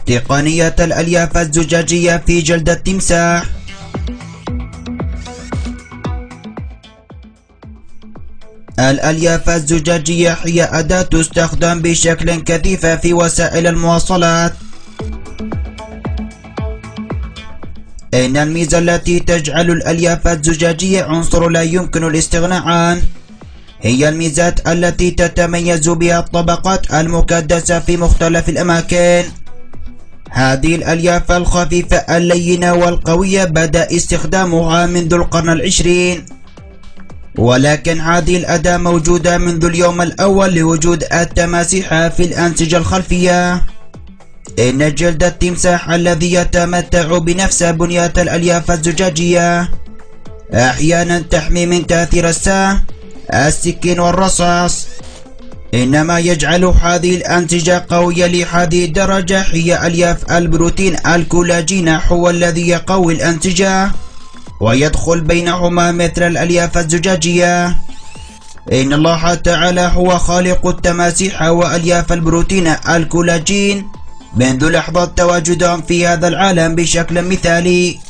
تقنية الألياف الزجاجية في جلد التمساح. الألياف الزجاجية هي أداة تستخدم بشكل كثيف في وسائل المواصلات. إن الميزة التي تجعل الألياف الزجاجية عنصر لا يمكن الاستغناء عنه هي الميزات التي تتميز بها الطبقات المكدسة في مختلف الأماكن. هذه الألياف الخفيفة اللينة والقوية بدأ استخدامها منذ القرن العشرين، ولكن هذه الأداة موجودة منذ اليوم الأول لوجود التماسيح في الأنسجة الخلفية. إن جلد التمساح الذي يتمتع بنفس بنية الألياف الزجاجية أحيانا تحمي من تأثير السهم، السكين والرصاص. إنما يجعل هذه الأنسجة قوية لهذه الدرجة هي ألياف البروتين الكولاجين، هو الذي يقوي الأنسجة ويدخل بينهما مثل الألياف الزجاجية. إن الله تعالى هو خالق التماسيح وألياف البروتين الكولاجين منذ لحظة تواجدهم في هذا العالم بشكل مثالي.